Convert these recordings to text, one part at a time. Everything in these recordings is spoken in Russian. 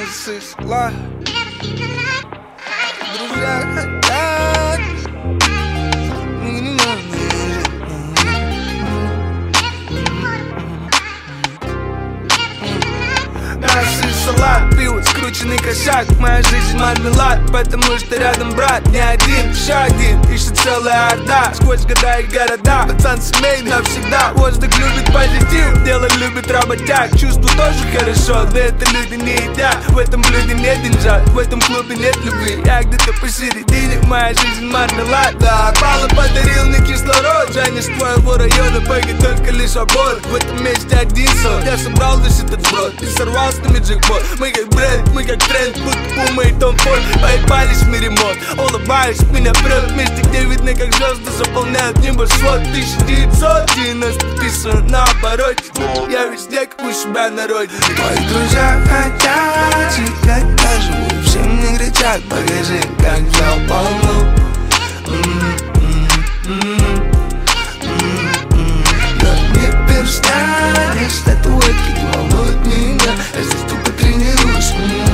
Насысла. Друзья хотят. Наши салат, пиво, скрученный косяк. Моя жизнь мармелад, потому что рядом брат не один, еще один, ищет целая орда. Сквозь года и города, пацан семейный навсегда. Воздух любит позитив, дело любит работяг. Чувство тоже хорошо, да это люди не едят. В этом блюде нет деньжат, в этом клубе нет любви. Я где-то посередине, моя жизнь мармелад. Да, Пала подарил мне кислород. Женя с твоего района, погиб только лишь обор. В этом месте один сон, я собрал весь этот сброд и сорвал с нами джекпот. Мы как бренд, мы как тренд, будто Пума и Том Форд. Поебались в мире мод, улыбаюсь, меня прет. Вместе, где видно, как звезды заполняют небосвод. 1990 написано на обороте. Я везде, как у себя на родине. Твои друзья хотят жить, как я живу. Все мне кричат, покажи, как взял полну. Но мне перстня, не статуэтки, не волнует меня. Я здесь тупо тренируюсь.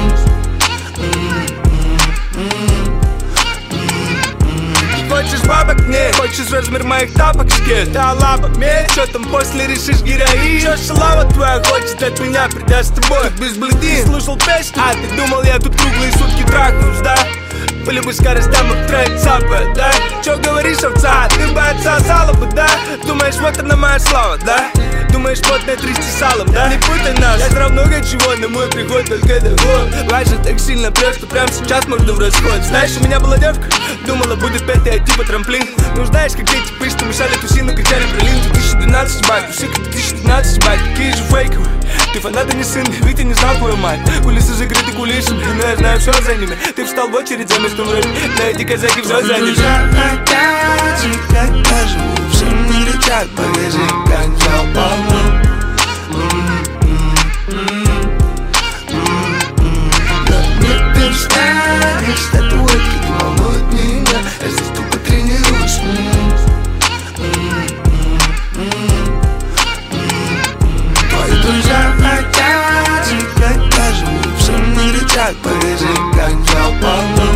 Хочешь бабок? Нет. Хочешь размер моих тапок? Скет. Да лаба, медь. Чё там после решишь героин? Чё шалава твоя хочет от меня, придя с тобой без бледин? Слушал песню? А ты думал, я тут круглые сутки трахаюсь, да? По любой скоростям в трек цапает, да? Чё говоришь, овца? Ты бы отсосала бы, да? Думаешь, вот она моя слава, да? Думаешь, плотное трясти салом, да? Не путай нас, я знал много чего, но мой приход только доход. Раньше так сильно прет, что прямо сейчас можно в расход. Знаешь, у меня была девка, думала, будет петь и типа трамплин. Ну знаешь, как эти пышки, что мешали тусину, кричали про лин. 2012, бать, у всех 2012, бать, какие же фейковые. Ты фанат, не сын, ведь ты не знал твою мать. Кулисы закрыты кулисами, но я знаю все за ними. Ты встал в очередь за местом вроде, на эти казаки все заняли. Друзья хотят жить, как я живу. Все мне кричат, покажи, как взял полну. Но мне перстня, не статуэтки, не волнует меня. Я здесь тупо тренируюсь. Твои друзья хотят жить, как я живу. Все мне кричат, покажи, как взял полну.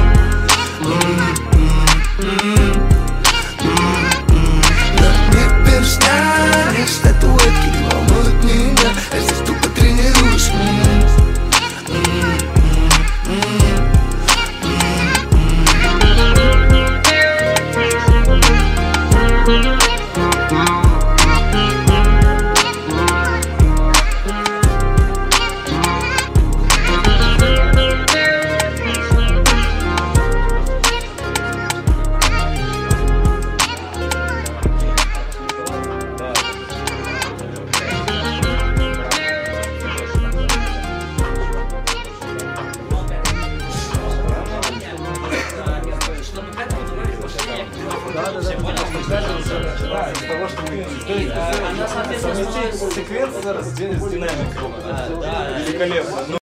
Но мне перстня, не статуэтки, не волнует меня. Я здесь тупо тренируюсь. Секвенция раз с динамикой. Великолепно.